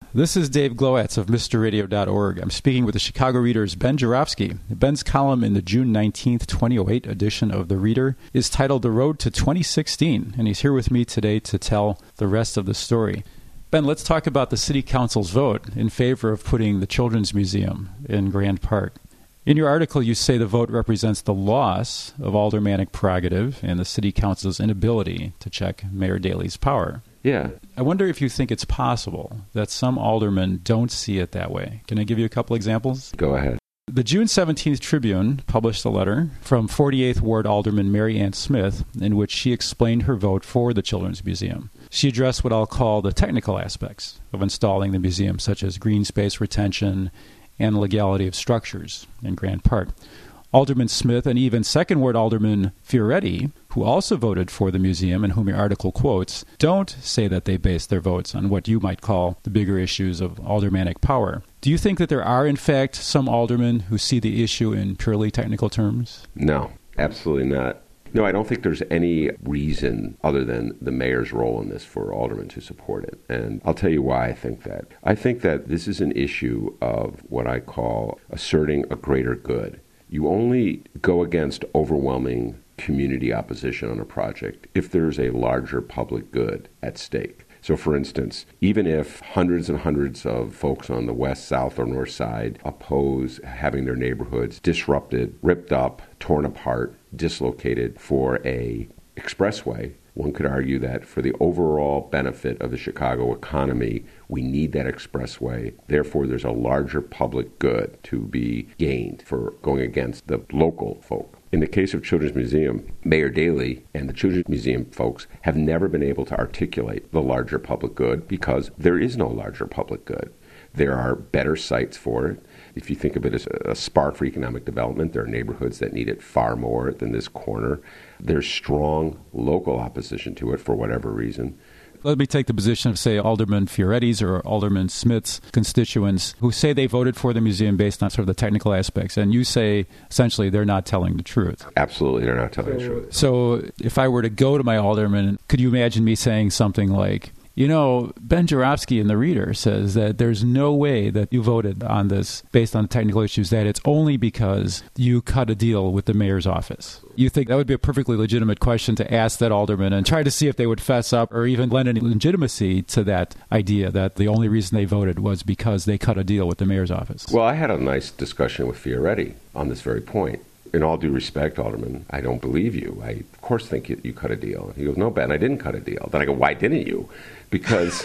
This is Dave Glowacz of MrRadio.org. I'm speaking with the Chicago Reader's Ben Joravsky. Ben's column in the June 19th, 2008 edition of The Reader is titled The Road to 2016, and he's here with me today to tell the rest of the story. Ben, let's talk about the City Council's vote in favor of putting the Children's Museum in Grand Park. In your article, you say the vote represents the loss of aldermanic prerogative and the City Council's inability to check Mayor Daley's power. Yeah. I wonder if you think it's possible that some aldermen don't see it that way. Can I give you a couple examples? Go ahead. The June 17th Tribune published a letter from 48th Ward Alderman Mary Ann Smith in which she explained her vote for the Children's Museum. She addressed what I'll call the technical aspects of installing the museum, such as green space retention and legality of structures in Grand Park. Alderman Smith and even Second Ward Alderman Fioretti, who also voted for the museum and whom your article quotes, don't say that they based their votes on what you might call the bigger issues of aldermanic power. Do you think that there are, in fact, some aldermen who see the issue in purely technical terms? No, absolutely not. No, I don't think there's any reason other than the mayor's role in this for aldermen to support it. And I'll tell you why I think that. I think that this is an issue of what I call asserting a greater good. You only go against overwhelming community opposition on a project if there's a larger public good at stake. So, for instance, even if hundreds and hundreds of folks on the west, south, or north side oppose having their neighborhoods disrupted, ripped up, torn apart, dislocated for a expressway, one could argue that for the overall benefit of the Chicago economy, we need that expressway. Therefore, there's a larger public good to be gained for going against the local folk. In the case of Children's Museum, Mayor Daley and the Children's Museum folks have never been able to articulate the larger public good because there is no larger public good. There are better sites for it. If you think of it as a spark for economic development, there are neighborhoods that need it far more than this corner. There's strong local opposition to it for whatever reason. Let me take the position of, say, Alderman Fioretti's or Alderman Smith's constituents who say they voted for the museum based on sort of the technical aspects, and you say, essentially, they're not telling the truth. Absolutely, they're not telling the truth. So if I were to go to my alderman, could you imagine me saying something like, you know, Ben Joravsky in The Reader says that there's no way that you voted on this based on technical issues, that it's only because you cut a deal with the mayor's office. You think that would be a perfectly legitimate question to ask that alderman and try to see if they would fess up or even lend any legitimacy to that idea that the only reason they voted was because they cut a deal with the mayor's office? Well, I had a nice discussion with Fioretti on this very point. In all due respect, Alderman, I don't believe you. I, of course, think you cut a deal. He goes, no, Ben, I didn't cut a deal. Then I go, why didn't you? Because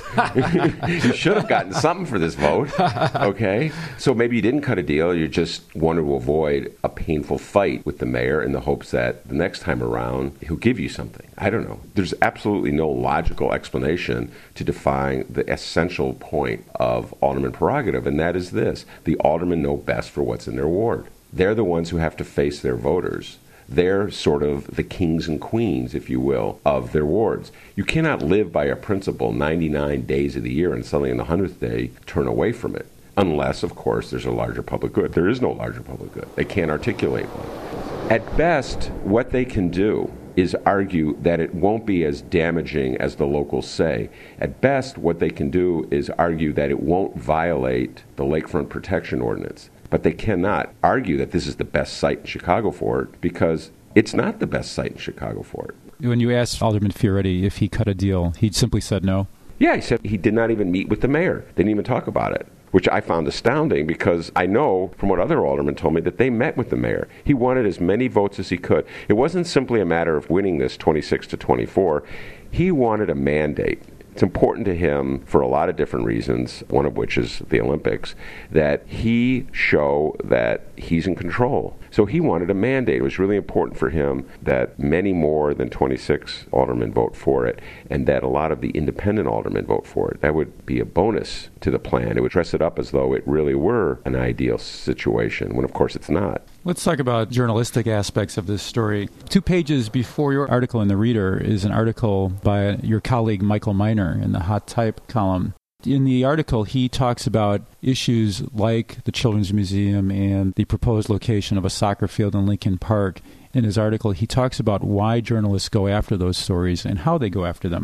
you should have gotten something for this vote, okay? So maybe you didn't cut a deal. You just wanted to avoid a painful fight with the mayor in the hopes that the next time around he'll give you something. I don't know. There's absolutely no logical explanation to define the essential point of alderman prerogative, and that is this. The aldermen know best for what's in their ward. They're the ones who have to face their voters. They're sort of the kings and queens, if you will, of their wards. You cannot live by a principle 99 days of the year and suddenly on the 100th day turn away from it. Unless, of course, there's a larger public good. There is no larger public good. They can't articulate one. At best, what they can do is argue that it won't be as damaging as the locals say. At best, what they can do is argue that it won't violate the Lakefront Protection Ordinance. But they cannot argue that this is the best site in Chicago for it because it's not the best site in Chicago for it. When you asked Alderman Fioretti if he cut a deal, he simply said no? Yeah, he said he did not even meet with the mayor. Didn't even talk about it, which I found astounding because I know from what other aldermen told me that they met with the mayor. He wanted as many votes as he could. It wasn't simply a matter of winning this 26-24. He wanted a mandate. It's important to him for a lot of different reasons, one of which is the Olympics, that he show that he's in control. So he wanted a mandate. It was really important for him that many more than 26 aldermen vote for it and that a lot of the independent aldermen vote for it. That would be a bonus to the plan. It would dress it up as though it really were an ideal situation, when of course it's not. Let's talk about journalistic aspects of this story. 2 pages before your article in The Reader is an article by your colleague Michael Miner in the Hot Type column. In the article, he talks about issues like the Children's Museum and the proposed location of a soccer field in Lincoln Park. In his article, he talks about why journalists go after those stories and how they go after them.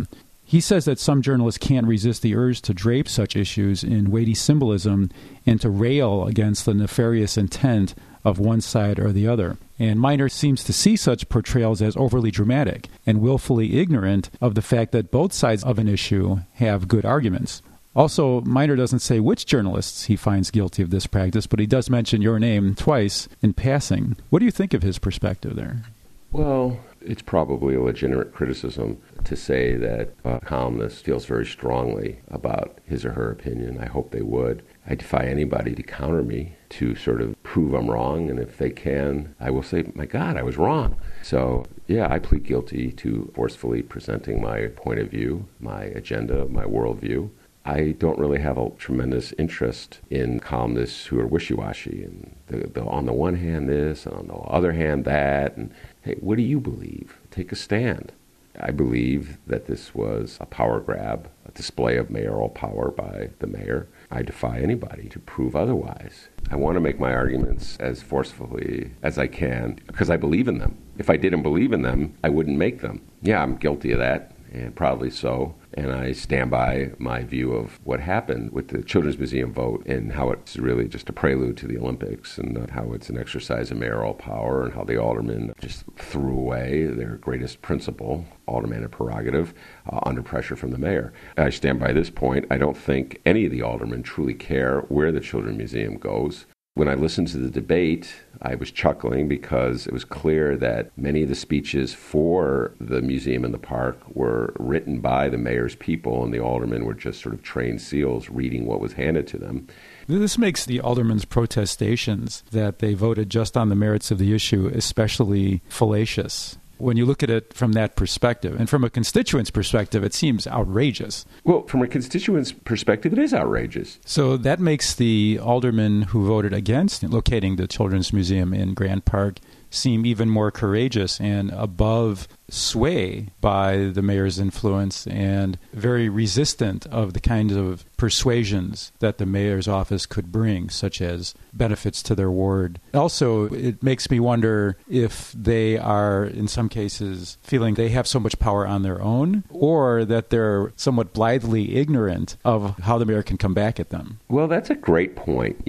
He says that some journalists can't resist the urge to drape such issues in weighty symbolism and to rail against the nefarious intent of one side or the other. And Minor seems to see such portrayals as overly dramatic and willfully ignorant of the fact that both sides of an issue have good arguments. Also, Minor doesn't say which journalists he finds guilty of this practice, but he does mention your name twice in passing. What do you think of his perspective there? Well, it's probably a legitimate criticism to say that a columnist feels very strongly about his or her opinion. I hope they would. I defy anybody to counter me, to sort of prove I'm wrong, and if they can, I will say, my God, I was wrong. So, yeah, I plead guilty to forcefully presenting my point of view, my agenda, my worldview. I don't really have a tremendous interest in columnists who are wishy-washy, and they'll on the one hand this, and on the other hand that, and hey, what do you believe? Take a stand. I believe that this was a power grab, a display of mayoral power by the mayor. I defy anybody to prove otherwise. I want to make my arguments as forcefully as I can because I believe in them. If I didn't believe in them, I wouldn't make them. Yeah, I'm guilty of that, and probably so. And I stand by my view of what happened with the Children's Museum vote and how it's really just a prelude to the Olympics and how it's an exercise of mayoral power and how the aldermen just threw away their greatest principle, aldermanic prerogative, under pressure from the mayor. I stand by this point. I don't think any of the aldermen truly care where the Children's Museum goes. When I listened to the debate, I was chuckling because it was clear that many of the speeches for the museum and the park were written by the mayor's people, and the aldermen were just sort of trained seals reading what was handed to them. This makes the aldermen's protestations that they voted just on the merits of the issue especially fallacious. When you look at it from that perspective, and from a constituent's perspective, it seems outrageous. Well, from a constituent's perspective, it is outrageous. So that makes the aldermen who voted against locating the Children's Museum in Grant Park seem even more courageous and above sway by the mayor's influence and very resistant of the kinds of persuasions that the mayor's office could bring, such as benefits to their ward. Also, it makes me wonder if they are, in some cases, feeling they have so much power on their own, or that they're somewhat blithely ignorant of how the mayor can come back at them. Well, that's a great point,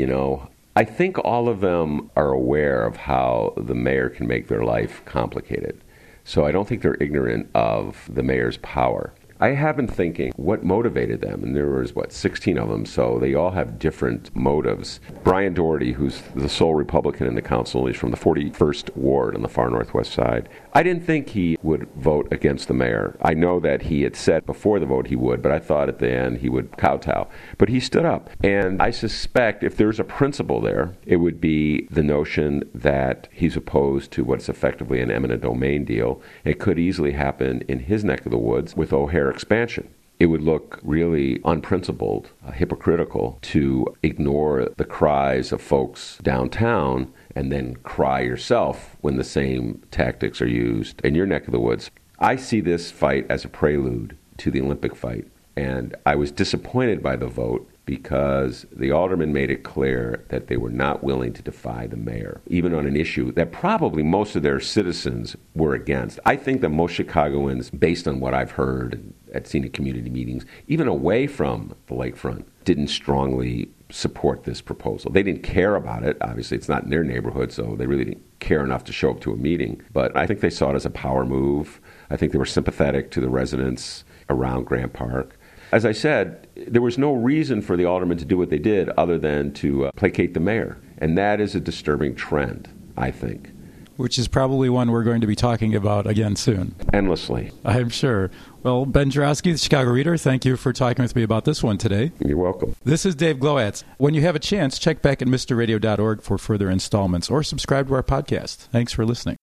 I think all of them are aware of how the mayor can make their life complicated. So I don't think they're ignorant of the mayor's power. I have been thinking what motivated them, and there was, 16 of them, so they all have different motives. Brian Doherty, who's the sole Republican in the council, he's from the 41st Ward on the far northwest side. I didn't think he would vote against the mayor. I know that he had said before the vote he would, but I thought at the end he would kowtow. But he stood up, and I suspect if there's a principle there, it would be the notion that he's opposed to what's effectively an eminent domain deal. It could easily happen in his neck of the woods with O'Hare expansion. It would look really unprincipled, hypocritical to ignore the cries of folks downtown and then cry yourself when the same tactics are used in your neck of the woods. I see this fight as a prelude to the Olympic fight, and I was disappointed by the vote because the aldermen made it clear that they were not willing to defy the mayor, even on an issue that probably most of their citizens were against. I think that most Chicagoans, based on what I've heard at senior community meetings, even away from the lakefront, didn't strongly support this proposal. They didn't care about it. Obviously, it's not in their neighborhood, so they really didn't care enough to show up to a meeting. But I think they saw it as a power move. I think they were sympathetic to the residents around Grant Park. As I said, there was no reason for the aldermen to do what they did other than to placate the mayor. And that is a disturbing trend, I think. Which is probably one we're going to be talking about again soon. Endlessly. I'm sure. Well, Ben Joravsky, the Chicago Reader, thank you for talking with me about this one today. You're welcome. This is Dave Glowacz. When you have a chance, check back at mrradio.org for further installments or subscribe to our podcast. Thanks for listening.